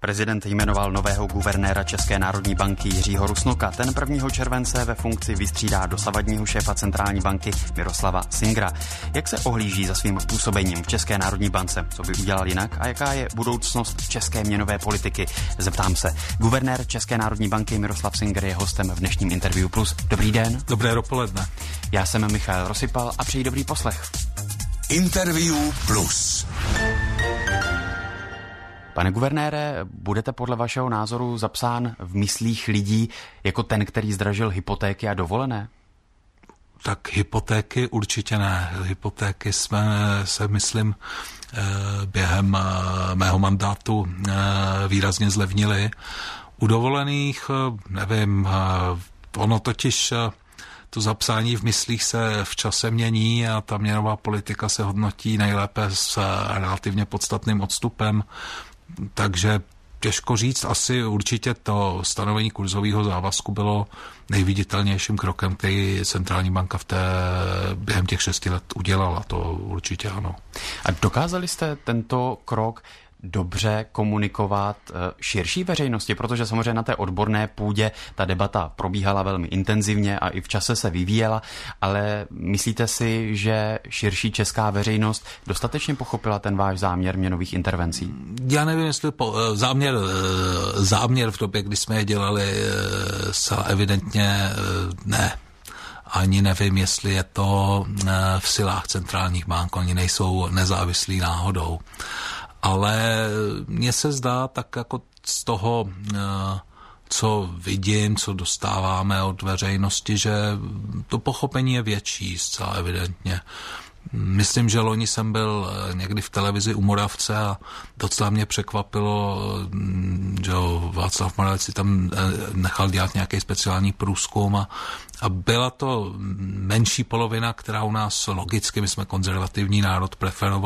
Prezident jmenoval nového guvernéra České národní banky Jiřího Rusnoka. Ten 1. července ve funkci vystřídá dosavadního šéfa centrální banky Miroslava Singera. Jak se ohlíží za svým působením v České národní bance? Co by udělal jinak? A jaká je budoucnost české měnové politiky? Zeptám se. Guvernér České národní banky Miroslav Singer je hostem v dnešním Interview Plus. Dobrý den. Dobré dopoledne. Já jsem Michal Rosypal a přeji dobrý poslech. Interview Plus. Pane guvernére, budete podle vašeho názoru zapsán v myslích lidí jako ten, který zdražil hypotéky a dovolené? Tak hypotéky určitě ne. Hypotéky jsme se, myslím, během mého mandátu výrazně zlevnili. U dovolených, nevím, ono totiž to zapsání v myslích se v čase mění a ta měnová politika se hodnotí nejlépe s relativně podstatným odstupem. Takže těžko říct, asi určitě to stanovení kurzového závazku bylo nejviditelnějším krokem, který centrální banka během těch 6 let udělala, to určitě ano. A dokázali jste tento krok dobře komunikovat širší veřejnosti, protože samozřejmě na té odborné půdě ta debata probíhala velmi intenzivně a i v čase se vyvíjela, ale myslíte si, že širší česká veřejnost dostatečně pochopila ten váš záměr měnových intervencí? Já nevím, jestli záměr v době, kdy jsme je dělali, zcela evidentně ne. Ani nevím, jestli je to v silách centrálních bank, oni nejsou nezávislí náhodou. Ale mně se zdá tak jako z toho, co vidím, co dostáváme od veřejnosti, že to pochopení je větší, zcela evidentně. Myslím, že loni jsem byl někdy v televizi u Moravce a docela mě překvapilo, že Václav Moravec si tam nechal dělat nějaký speciální průzkum a byla to menší polovina, která u nás logicky, my jsme konzervativní národ,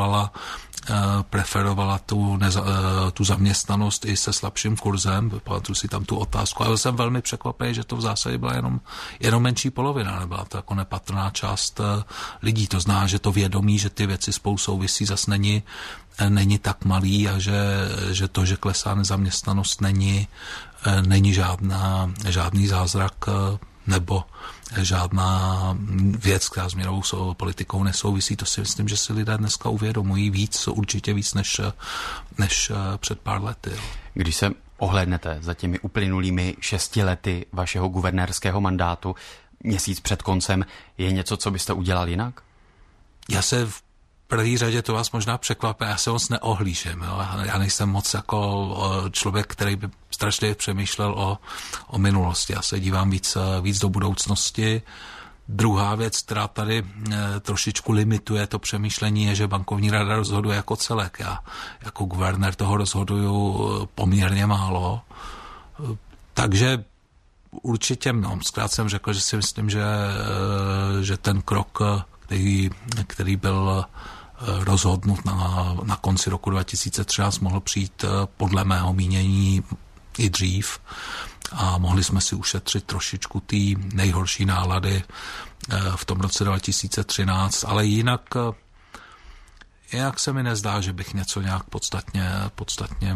preferovala tu zaměstnanost i se slabším kurzem, pamatuju si tam tu otázku, ale jsem velmi překvapený, že to v zásadě byla jenom menší polovina, nebyla to jako nepatrná část lidí, to zná, že to vědomí, že ty věci spolu souvisí, zase není tak malý a že to, že klesá nezaměstnanost, není žádný zázrak nebo žádná věc, která s měnovou politikou nesouvisí. To si myslím, že si lidé dneska uvědomují určitě víc než před pár lety. Když se ohlédnete za těmi uplynulými 6 lety vašeho guvernérského mandátu, měsíc před koncem, je něco, co byste udělal jinak? Já se v první řadě, to vás možná překvapí, já se moc neohlížím. Jo? Já nejsem moc jako člověk, který by strašně přemýšlel o minulosti. Já se dívám víc do budoucnosti. Druhá věc, která tady trošičku limituje to přemýšlení, je, že bankovní rada rozhoduje jako celek. Já jako guvernér toho rozhoduju poměrně málo. Takže určitě, zkrát jsem řekl, že si myslím, že ten krok, který byl rozhodnut na konci roku 2013, mohl přijít podle mého mínění i dřív a mohli jsme si ušetřit trošičku ty nejhorší nálady v tom roce 2013, ale jinak se mi nezdá, že bych něco nějak podstatně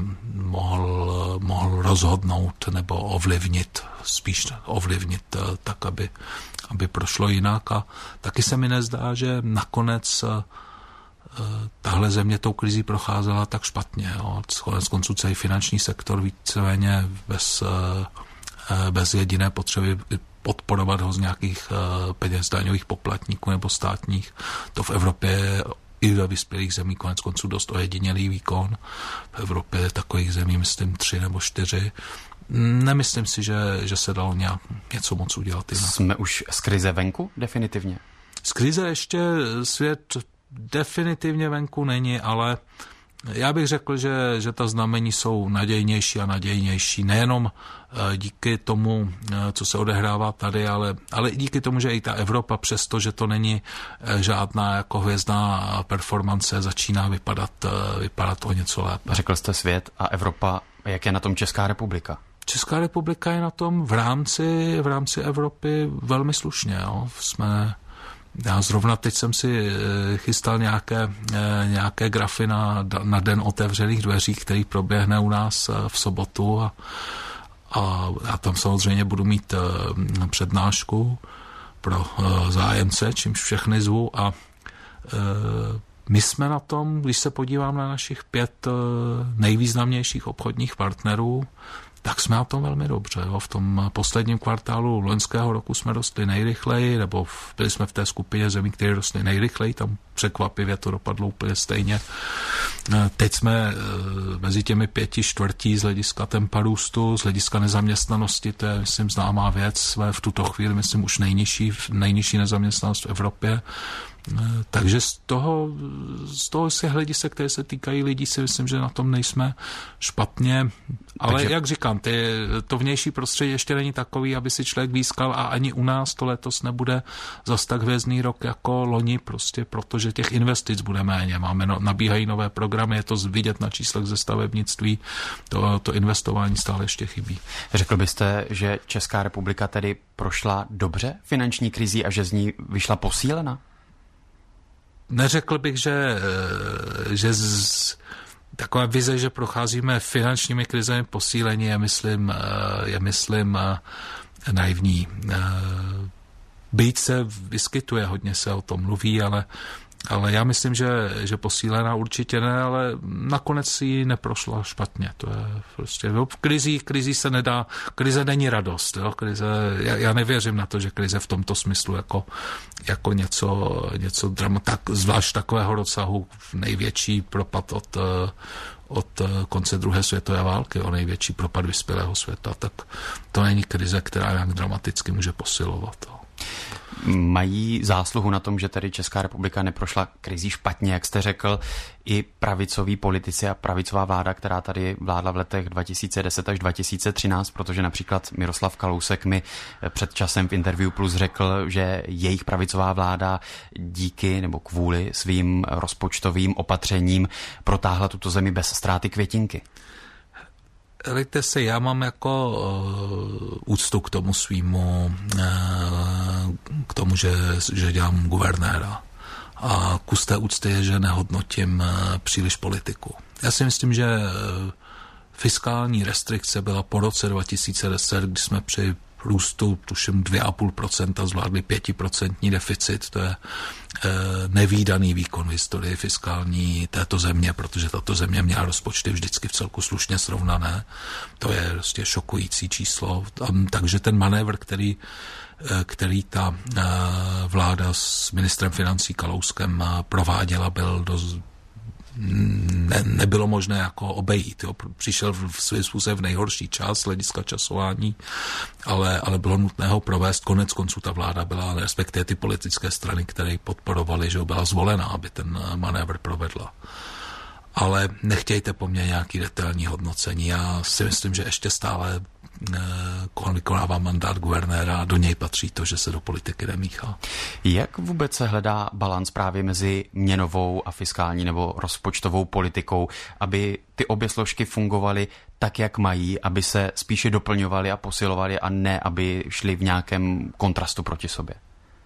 mohl rozhodnout nebo ovlivnit tak, aby prošlo jinak. A taky se mi nezdá, že nakonec tahle země tou krizí procházela tak špatně. Konec konců celý finanční sektor víceméně bez jediné potřeby podporovat ho z nějakých peněz daňových poplatníků nebo státních. To v Evropě i ve vyspělých zemí konec konců dost ojedinělý výkon. V Evropě je takových zemí, myslím, 3 nebo 4. Nemyslím si, že se dalo něco moc udělat jinak. Jsme už z krize venku definitivně? Z krize ještě svět definitivně venku není, ale já bych řekl, že ta znamení jsou nadějnější a nadějnější. Nejenom díky tomu, co se odehrává tady, ale i díky tomu, že i ta Evropa, přesto, že to není žádná jako hvězdná performance, začíná vypadat o něco lépe. Řekl jste svět a Evropa, jak je na tom Česká republika? Česká republika je na tom v rámci Evropy velmi slušně. Jo. Jsme Já zrovna teď jsem si chystal nějaké grafy na den otevřených dveří, který proběhne u nás v sobotu a já tam samozřejmě budu mít přednášku pro zájemce, čímž všechny zvu a my jsme na tom, když se podívám na našich 5 nejvýznamnějších obchodních partnerů, tak jsme na tom velmi dobře. Jo. V tom posledním kvartálu loňského roku jsme rostli nejrychleji, nebo byli jsme v té skupině zemí, které rostly nejrychleji, tam překvapivě to dopadlo úplně stejně. Teď jsme mezi těmi 5/4 z hlediska tempa růstu, z hlediska nezaměstnanosti, to je, myslím, známá věc, jsme v tuto chvíli, myslím, už nejnižší nezaměstnanost v Evropě. Takže z toho se hledisek, které se týkají lidí, si myslím, že na tom nejsme špatně. Ale takže, jak říkám, to vnější prostředí ještě není takový, aby si člověk výskal a ani u nás to letos nebude zas tak hvězdný rok jako loni, prostě protože těch investic bude méně. Nabíhají nové programy, je to vidět na číslech ze stavebnictví, to investování stále ještě chybí. Řekl byste, že Česká republika tedy prošla dobře finanční krizí a že z ní vyšla posílena? Neřekl bych, že taková vize, že procházíme finančními krizemi posílení, je myslím naivní. Byť se vyskytuje, hodně se o tom mluví, ale já myslím, že posílená určitě ne, ale nakonec si ji neprošla špatně. To je prostě, v krizi se nedá, krize není radost. Jo? Já nevěřím na to, že krize v tomto smyslu jako něco zvlášť takového rozsahu, největší propad od konce druhé světové války, o největší propad vyspělého světa, tak to není krize, která nějak dramaticky může posilovat. Mají zásluhu na tom, že tedy Česká republika neprošla krizí špatně, jak jste řekl, i pravicoví politici a pravicová vláda, která tady vládla v letech 2010 až 2013, protože například Miroslav Kalousek mi před časem v Interview Plus řekl, že jejich pravicová vláda díky nebo kvůli svým rozpočtovým opatřením protáhla tuto zemi bez ztráty květinky. Lejte se, já mám jako úctu k tomu svýmu, k tomu, že dělám guvernéra. A kus té úcty je, že nehodnotím příliš politiku. Já si myslím, že fiskální restrikce byla po roce 2010, kdy jsme při růstu, tuším 2,5% zvládli 5% deficit, to je nevídaný výkon v historii fiskální této země, protože tato země měla rozpočty vždycky v celku slušně srovnané. To je prostě šokující číslo. Takže ten manévr, který ta vláda s ministrem financí Kalouskem prováděla, byl dost nebylo možné jako obejít. Jo. Přišel v svým způsobem v nejhorší čas, hlediska časování, ale bylo nutné ho provést. Konec konců ta vláda byla, respektive ty politické strany, které podporovaly, že byla zvolena, aby ten manévr provedla. Ale nechtějte po mně nějaký detailní hodnocení. Já si myslím, že ještě stále vykonává mandát guvernéra a do něj patří to, že se do politiky nemíchá. Jak vůbec se hledá balans právě mezi měnovou a fiskální nebo rozpočtovou politikou, aby ty obě složky fungovaly tak, jak mají, aby se spíše doplňovaly a posilovaly a ne, aby šly v nějakém kontrastu proti sobě?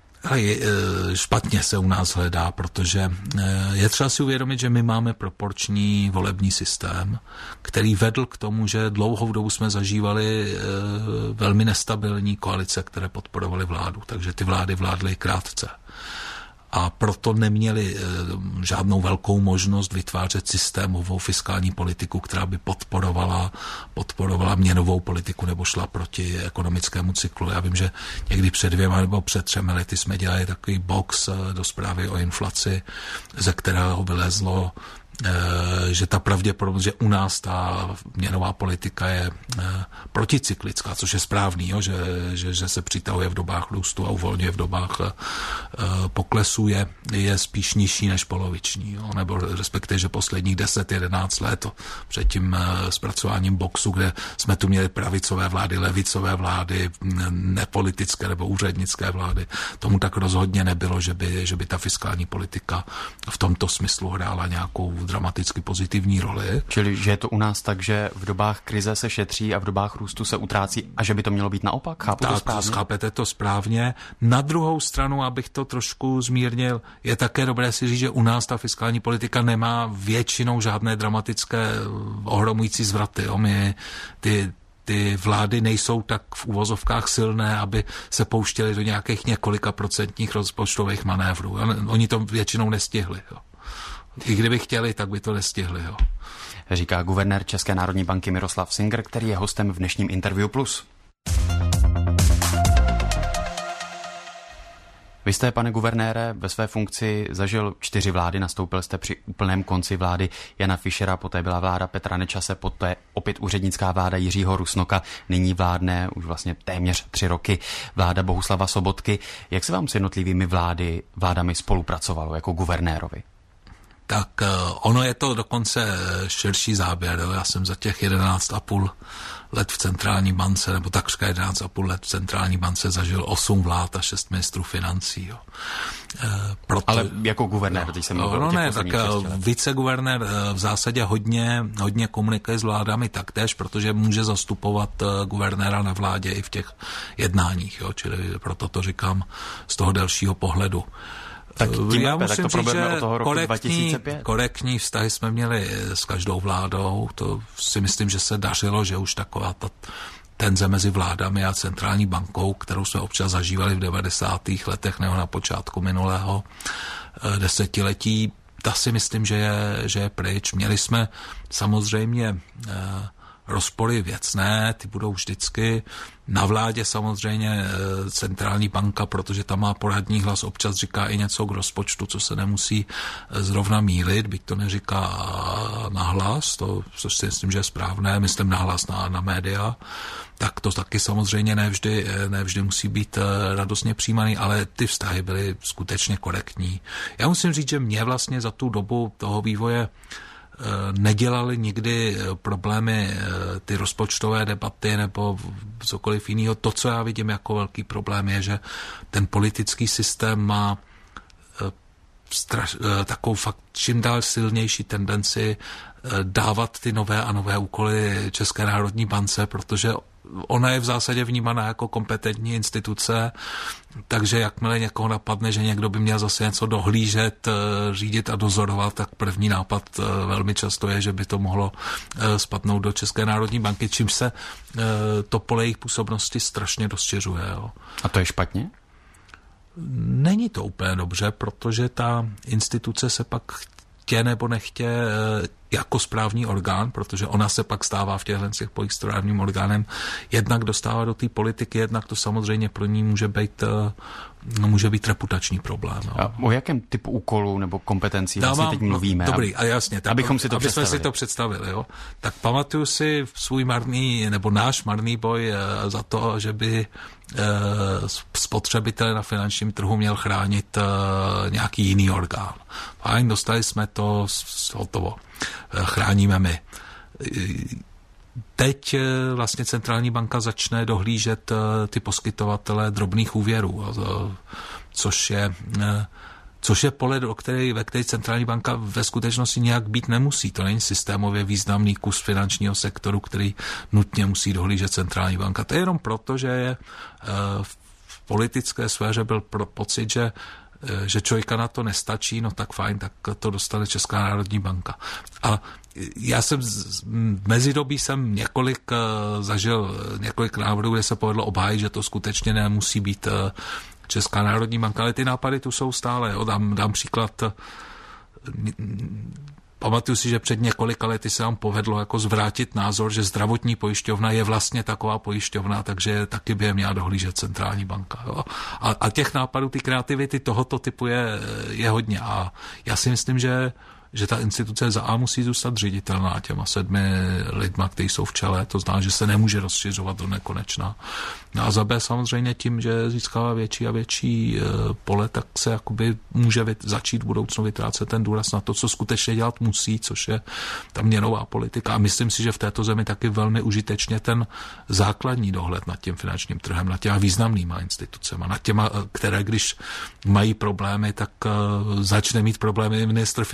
Špatně se u nás hledá, protože je třeba si uvědomit, že my máme proporční volební systém, který vedl k tomu, že dlouhou dobu jsme zažívali velmi nestabilní koalice, které podporovaly vládu, takže ty vlády vládly krátce. A proto neměli žádnou velkou možnost vytvářet systémovou fiskální politiku, která by podporovala měnovou politiku nebo šla proti ekonomickému cyklu. Já vím, že někdy před 2 nebo před 3 lety jsme dělali takový box do zprávy o inflaci, ze kterého vylezlo, že ta pravděpodobnost, že u nás ta měnová politika je proticyklická, což je správný, jo, že se přitahuje v dobách růstu a uvolňuje v dobách poklesu, je spíš nižší než poloviční. Jo, nebo respektive, že posledních 10-11 let před tím zpracováním boxu, kde jsme tu měli pravicové vlády, levicové vlády, nepolitické nebo úřednické vlády, tomu tak rozhodně nebylo, že by ta fiskální politika v tomto smyslu hrála nějakou dramaticky pozitivní roli. Čili, že je to u nás tak, že v dobách krize se šetří a v dobách růstu se utrácí a že by to mělo být naopak? Chápu to správně? Chápete to správně. Na druhou stranu, abych to trošku zmírnil, je také dobré si říct, že u nás ta fiskální politika nemá většinou žádné dramatické ohromující zvraty. My ty vlády nejsou tak v uvozovkách silné, aby se pouštěly do nějakých několika procentních rozpočtových manévrů. Oni to většinou nestihli. Jo. I kdyby chtěli, tak by to nestihli. Jo. Říká guvernér České národní banky Miroslav Singer, který je hostem v dnešním Interview Plus. Vy jste, pane guvernére, ve své funkci zažil 4 vlády, nastoupil jste při úplném konci vlády Jana Fischera, poté byla vláda Petra Nečase, poté opět úřednická vláda Jiřího Rusnoka, nyní vládne už vlastně téměř 3 roky vláda Bohuslava Sobotky. Jak se vám s jednotlivými vládami spolupracovalo jako guvernérovi? Tak ono je to dokonce širší záběr. Já jsem za těch 11,5 let v centrální bance, nebo takřka 11,5 let v centrální bance zažil 8 vlád a 6 ministrů financí. Jo. Ale jako guvernér, teď jsem mluvil o těch posledních 6 let. Viceguvernér v zásadě hodně komunikuje s vládami taktéž, protože může zastupovat guvernéra na vládě i v těch jednáních. Jo. Čili proto to říkám z toho delšího pohledu. Tak tím já musím musím říct, že od toho roku 2005. korektní vztahy jsme měli s každou vládou. To si myslím, že se dařilo, že už taková ta tenze mezi vládami a centrální bankou, kterou jsme občas zažívali v 90. letech nebo na počátku minulého desetiletí, ta si myslím, že je pryč. Měli jsme samozřejmě rozpory věcné, ty budou vždycky. Na vládě samozřejmě centrální banka, protože tam má poradní hlas, občas říká i něco k rozpočtu, co se nemusí zrovna mýlit, byť to neříká nahlas, což si myslím, že je správné, myslím nahlas na média, tak to taky samozřejmě nevždy musí být radostně přijímaný, ale ty vztahy byly skutečně korektní. Já musím říct, že mě vlastně za tu dobu toho vývoje nedělali nikdy problémy ty rozpočtové debaty nebo cokoliv jiného. To, co já vidím jako velký problém, je, že ten politický systém má takovou fakt čím dál silnější tendenci dávat ty nové a nové úkoly České národní bance, protože ona je v zásadě vnímaná jako kompetentní instituce, takže jakmile někoho napadne, že někdo by měl zase něco dohlížet, řídit a dozorovat, tak první nápad velmi často je, že by to mohlo spadnout do České národní banky, čím se to pole jejich působnosti strašně rozšiřuje. Jo. A to je špatně? Není to úplně dobře, protože ta instituce se pak chtě nebo nechtě jako správní orgán, protože ona se pak stává v těchto polích správním orgánem, jednak dostává do té politiky, jednak to samozřejmě pro ní může být reputační problém. No. A o jakém typu úkolů nebo kompetencí vlastně teď mluvíme? Dobrý, a jasně. Tak, abychom si to představili. Jo? Tak pamatuju si svůj náš marný boj za to, že by spotřebitele na finančním trhu měl chránit nějaký jiný orgán. Fajn, dostali jsme to hotovo. Chráníme my. Teď vlastně centrální banka začne dohlížet ty poskytovatele drobných úvěrů, což je pole, ve které centrální banka ve skutečnosti nějak být nemusí. To není systémově významný kus finančního sektoru, který nutně musí dohlížet centrální banka. To je jenom proto, že je v politické sféře byl pocit, že člověka na to nestačí, no tak fajn, tak to dostane Česká národní banka. A já jsem mezidobí zažil několik návrhů, kde se povedlo obhájit, že to skutečně nemusí být Česká národní banka, ale ty nápady tu jsou stále. Jo. Dám příklad. Pamatuju si, že před několika lety se nám povedlo jako zvrátit názor, že zdravotní pojišťovna je vlastně taková pojišťovna, takže taky by je měla dohlížet centrální banka. Jo. A těch nápadů, ty kreativity tohoto typu je hodně. A já si myslím, že ta instituce za A musí zůstat ředitelná těma 7 lidma, kteří jsou v čele, to znamená, že se nemůže rozšiřovat do nekonečna. No a za B samozřejmě tím, že získává větší a větší pole, tak se jakoby může začít v budoucnu vytrácet ten důraz na to, co skutečně dělat musí, což je ta měnová politika. A myslím si, že v této zemi taky velmi užitečně ten základní dohled nad tím finančním trhem, nad těma významnýma institucema, nad těma, které když mají problémy, tak začne mít problémy ministr financí,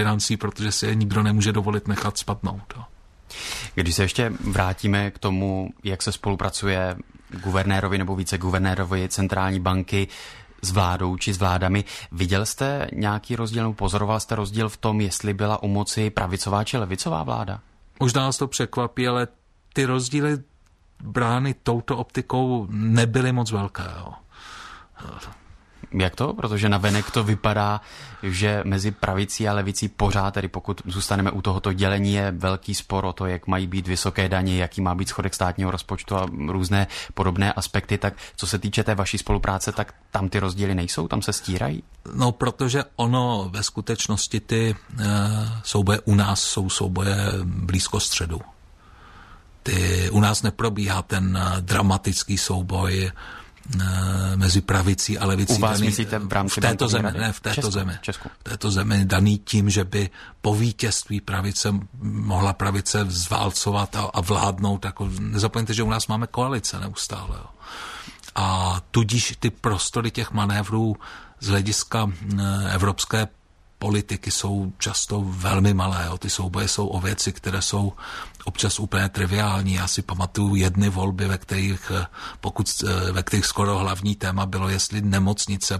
protože si je nikdo nemůže dovolit nechat spadnout. Když se ještě vrátíme k tomu, jak se spolupracuje guvernérovi nebo viceguvernérovi centrální banky s vládou či s vládami, viděl jste nějaký rozdíl, nebo pozoroval jste rozdíl v tom, jestli byla u moci pravicová či levicová vláda? Možná nás to překvapí, ale ty rozdíly brány touto optikou nebyly moc velké. Jo. Jak to? Protože navenek to vypadá, že mezi pravicí a levicí pořád, tedy pokud zůstaneme u tohoto dělení, je velký spor o to, jak mají být vysoké daně, jaký má být schodek státního rozpočtu a různé podobné aspekty. Tak co se týče té vaší spolupráce, tak tam ty rozdíly nejsou? Tam se stírají? No, protože ono ve skutečnosti ty souboje u nás jsou souboje blízko středu. U nás neprobíhá ten dramatický souboj mezi pravicí a levicí. U vás myslíte v rámci této zemi, ne v této zemi. V této zemi daný tím, že by po vítězství pravice mohla pravice zválcovat a vládnout. Jako, nezapomeňte, že u nás máme koalice neustále. Jo. A tudíž ty prostory těch manévrů z hlediska evropské politiky jsou často velmi malé. Jo. Ty souboje jsou o věci, které jsou občas úplně triviální. Já si pamatuju jedny volby, ve kterých skoro hlavní téma bylo, jestli nemocnice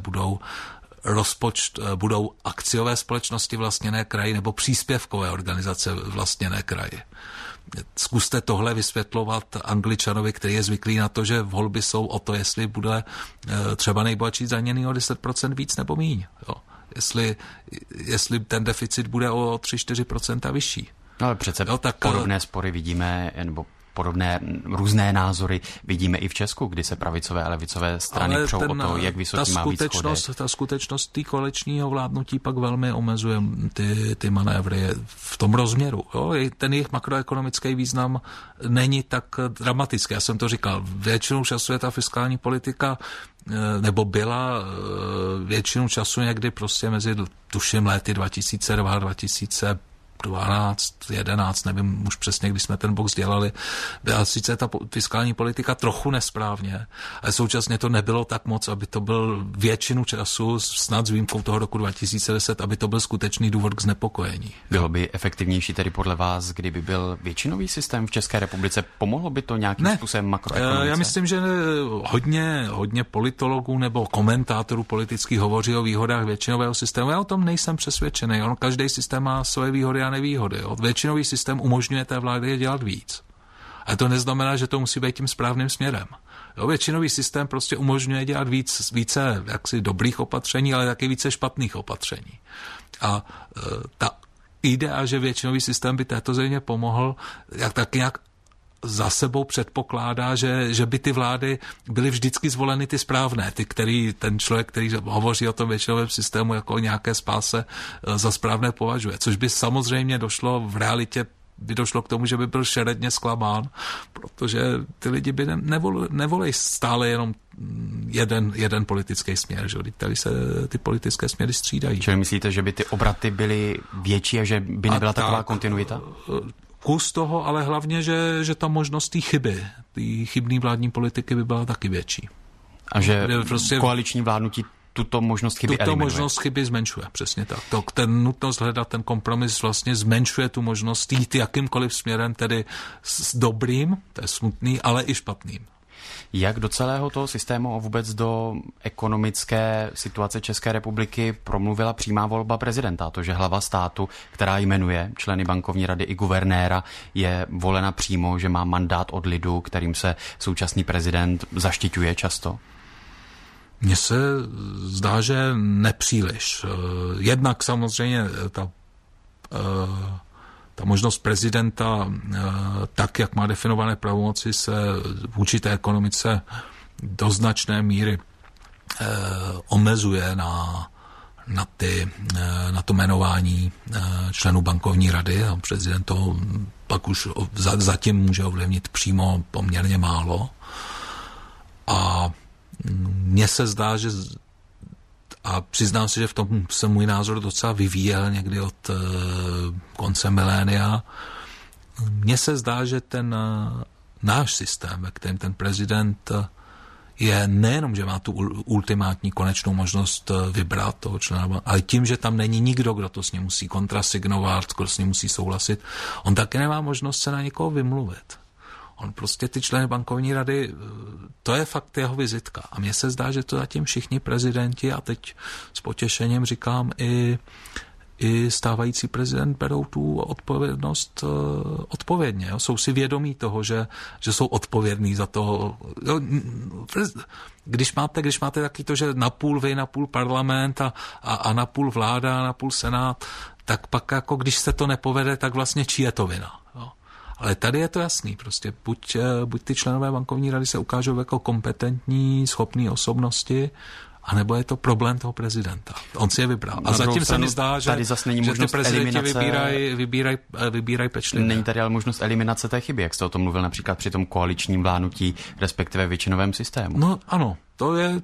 budou akciové společnosti vlastněné kraji nebo příspěvkové organizace vlastněné kraji. Zkuste tohle vysvětlovat Angličanovi, který je zvyklý na to, že volby jsou o to, jestli bude třeba nejbohatší zdaněný o 10% víc nebo míň. Jo. Jestli ten deficit bude o 3-4% vyšší. No, ale přece podobné spory vidíme, nebo podobné různé názory vidíme i v Česku, kdy se pravicové a levicové strany přou o to, jak vysoký má být schodek. Ta skutečnost tý koaličního vládnutí pak velmi omezuje ty manévry v tom rozměru. Jo? Ten jejich makroekonomický význam není tak dramatický. Já jsem to říkal, většinou času je ta fiskální politika nebo byla většinu času někdy prostě mezi, tuším, léty 2002, 2012, 11, nevím už přesně, když jsme ten box dělali, byla sice ta fiskální politika trochu nesprávně, ale současně to nebylo tak moc, aby to byl většinu času, snad s výjimkou toho roku 2010, aby to byl skutečný důvod k znepokojení. Bylo by efektivnější tedy podle vás, kdyby byl většinový systém v České republice? Pomohlo by to nějakým způsobem makroekonomice? Já myslím, že hodně politologů nebo komentátorů politických hovoří o výhodách většinového systému. Já o tom nejsem přesvědčený. Každý systém má své výhody a nevýhody. Většinový systém umožňuje té vládě dělat víc. A to neznamená, že to musí být tím správným směrem. Většinový systém prostě umožňuje dělat více jaksi dobrých opatření, ale taky více špatných opatření. A ta idea, že většinový systém by této země pomohl, tak nějak za sebou předpokládá, že by ty vlády byly vždycky zvoleny ty správné, ten člověk, který hovoří o tom většinovém systému jako o nějaké spáse, za správné považuje. Což by samozřejmě v realitě by došlo k tomu, že by byl šeredně zklamán, protože ty lidi by nevolili stále jenom jeden politický směr, že tady se ty politické směry střídají. Čili myslíte, že by ty obraty byly větší a že by nebyla taková kontinuita? Kus toho, ale hlavně, že ta možnost té chybné vládní politiky by byla taky větší. A že prostě koaliční vládnutí tuto možnost chyby eliminuje. Tuto možnost chyby zmenšuje, přesně tak. Ten nutnost hledat ten kompromis vlastně zmenšuje tu možnost jít jakýmkoliv směrem, tedy s dobrým, to je smutný, ale i špatným. Jak do celého toho systému a vůbec do ekonomické situace České republiky promluvila přímá volba prezidenta? To, že hlava státu, která jmenuje členy bankovní rady i guvernéra, je volena přímo, že má mandát od lidu, kterým se současný prezident zaštiťuje často? Mně se zdá, že nepříliš. Jednak samozřejmě ta možnost prezidenta, tak, jak má definované pravomoci, se vůči té ekonomice do značné míry omezuje na to jmenování členů bankovní rady. A prezident to pak už zatím může ovlivnit přímo poměrně málo. A mně se zdá, že a přiznám si, že v tom se můj názor docela vyvíjel někdy od konce milénia. Mně se zdá, že ten náš systém, ve kterém ten prezident je nejenom, že má tu ultimátní konečnou možnost vybrat toho člena, ale tím, že tam není nikdo, kdo to s ním musí kontrasignovat, kdo s ním musí souhlasit, on taky nemá možnost se na někoho vymluvit. On prostě ty členy bankovní rady, to je fakt jeho vizitka. A mně se zdá, že to zatím všichni prezidenti, a teď s potěšením říkám i stávající prezident, berou tu odpovědnost odpovědně. Jo? Jsou si vědomí toho, že jsou odpovědní za to. Jo? Když máte taky to, že napůl vy, napůl parlament a napůl vláda, napůl senát, tak pak jako když se to nepovede, tak vlastně čí je to vina. Jo? Ale tady je to jasný. Prostě buď ty členové bankovní rady se ukážou jako kompetentní, schopní osobnosti, anebo je to problém toho prezidenta. On si je vybral. A zatím se mi zdá, že ty prezidenti vybírají pečlivě. Není tady ale možnost eliminace té chyby, jak jste o tom mluvil například při tom koaličním vládnutí, respektive většinovém systému. No ano, to je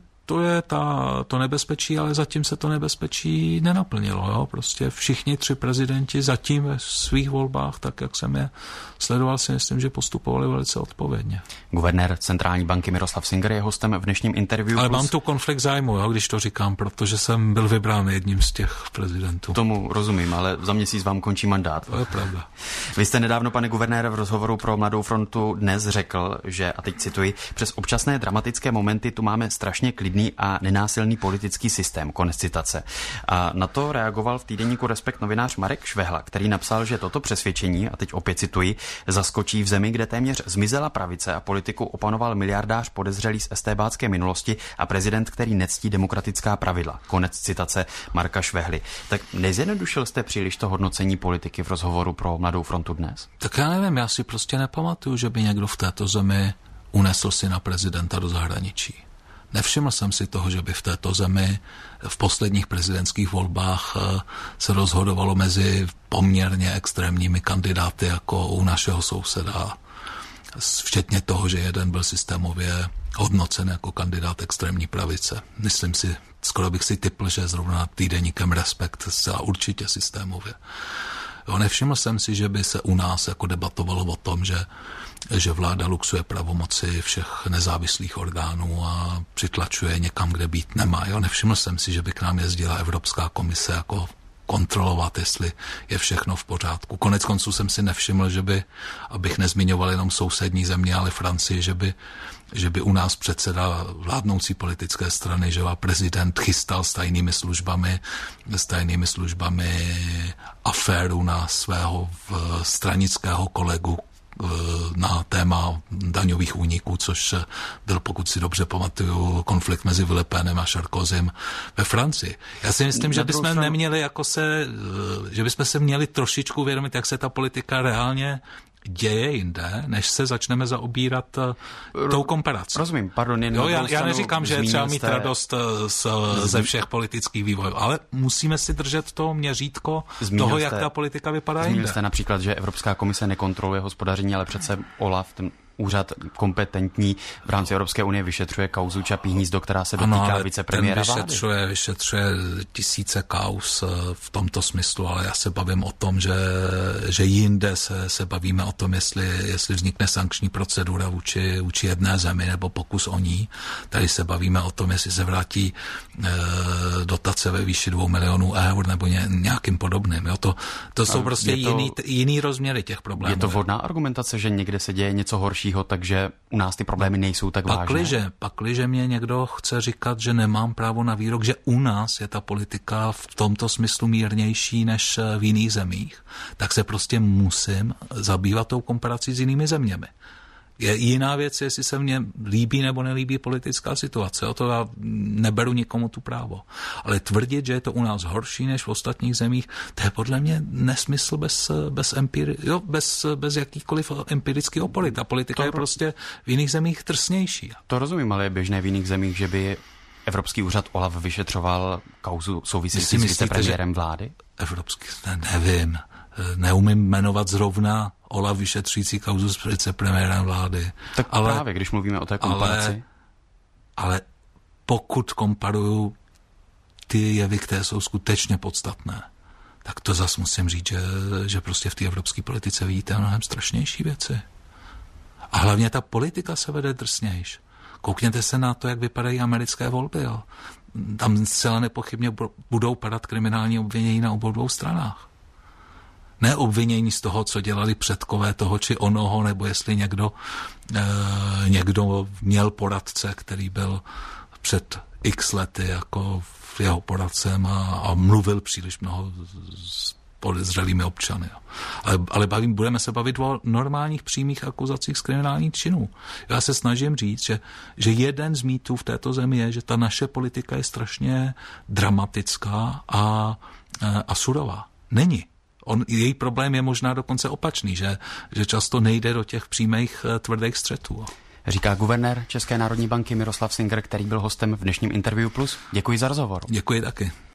to nebezpečí, ale zatím se to nebezpečí nenaplnilo. Jo? Prostě všichni 3 prezidenti zatím ve svých volbách, tak jak jsem je sledoval, si myslím, že postupovali velice odpovědně. Guvernér centrální banky Miroslav Singer je hostem v dnešním interview. Ale mám tu konflikt zájmu, jo, když to říkám, protože jsem byl vybrán jedním z těch prezidentů. Tomu rozumím, ale za měsíc vám končí mandát. To je pravda. Vy jste nedávno, pane guvernére, v rozhovoru pro Mladou frontu Dnes řekl, že, a teď cituji, přes občasné dramatické momenty tu máme strašně klidný a nenásilný politický systém, konec citace. A na to reagoval v týdeníku Respekt novinář Marek Švehla, který napsal, že toto přesvědčení, a teď opět cituji, zaskočí v zemi, kde téměř zmizela pravice a politiku opanoval miliardář podezřelý z estébácké minulosti a prezident, který nectí demokratická pravidla. Konec citace Marka Švehly. Tak nezjednodušil jste příliš to hodnocení politiky v rozhovoru pro Mladou frontu Dnes? Tak já nevím, já si prostě nepamatuju, že by někdo v této zemi unesl si na prezidenta do zahraničí. Nevšiml jsem si toho, že by v této zemi v posledních prezidentských volbách se rozhodovalo mezi poměrně extrémními kandidáty jako u našeho souseda. Včetně toho, že jeden byl systémově hodnocen jako kandidát extrémní pravice. Myslím si, skoro bych si tipl, že zrovna týdeníkem Respekt zcela určitě systémově. Jo, nevšiml jsem si, že by se u nás jako debatovalo o tom, že vláda luxuje pravomoci všech nezávislých orgánů a přitlačuje někam, kde být nemá. Jo, nevšiml jsem si, že by k nám jezdila Evropská komise jako kontrolovat, jestli je všechno v pořádku. Konec konců jsem si nevšiml, že by, abych nezmiňoval jenom sousední země, ale Francii, že by u nás předseda vládnoucí politické strany, že prezident chystal s tajnými službami aféru na svého stranického kolegu na téma daňových úniků, což byl, pokud si dobře pamatuju, konflikt mezi Le Penem a Sarkozym ve Francii. Já si myslím, že bychom neměli že bychom se měli trošičku uvědomit, jak se ta politika reálně děje jinde, než se začneme zaobírat tou komparací. Rozumím, pardon. Já neříkám, že je třeba mít radost ze všech politických vývojů, ale musíme si držet to měřítko toho, jak ta politika vypadá jinde. Zmínil jste například, že Evropská komise nekontroluje hospodaření, ale přece OLAF, ten úřad kompetentní v rámci Evropské unie, vyšetřuje kauzu Čapí hnízdo, která se dotýká vicepremiéra vlády. Vyšetřuje tisíce kauz v tomto smyslu, ale já se bavím o tom, že jinde se bavíme o tom, jestli vznikne sankční procedura vůči jedné zemi nebo pokus o ní. Tady se bavíme o tom, jestli se vrátí dotace ve výši 2 milionů eur nebo nějakým podobným. Jo? To jsou prostě jiný rozměry těch problémů. Je to vhodná argumentace, že někde se děje něco horšího, takže u nás ty problémy nejsou tak vážné? Pakliže mě někdo chce říkat, že nemám právo na výrok, že u nás je ta politika v tomto smyslu mírnější než v jiných zemích, tak se prostě musím zabývat tou komparací s jinými zeměmi. Je jiná věc, jestli se mně líbí nebo nelíbí politická situace. O to já neberu nikomu tu právo. Ale tvrdit, že je to u nás horší než v ostatních zemích, to je podle mě nesmysl bez jakýchkoliv empirických opory. Ta politika je prostě v jiných zemích drsnější. To rozumím, ale je běžné v jiných zemích, že by Evropský úřad OLAF vyšetřoval kauzu související s vicepremiérem vlády? Evropský, nevím. Neumím jmenovat zrovna OLAF vyšetřující kauzu s vicepremiérem vlády. Tak právě, když mluvíme o té komparaci. Ale pokud komparuju ty jevy, které jsou skutečně podstatné, tak to zas musím říct, že prostě v té evropské politice vidíte mnohem strašnější věci. A hlavně ta politika se vede drsnějš. Koukněte se na to, jak vypadají americké volby. Jo. Tam zcela nepochybně budou padat kriminální obvinění na obou dvou stranách. Ne obvinění z toho, co dělali předkové toho či onoho, nebo jestli někdo měl poradce, který byl před x lety jako jeho poradcem a mluvil příliš mnoho s podezřelými občany. Ale budeme se bavit o normálních přímých akuzacích z kriminálních činů. Já se snažím říct, že jeden z mýtů v této zemi je, že ta naše politika je strašně dramatická a surová. Není. Její problém je možná dokonce opačný, že často nejde do těch přímých tvrdých střetů. Říká guvernér České národní banky Miroslav Singer, který byl hostem v dnešním Interview Plus. Děkuji za rozhovor. Děkuji taky.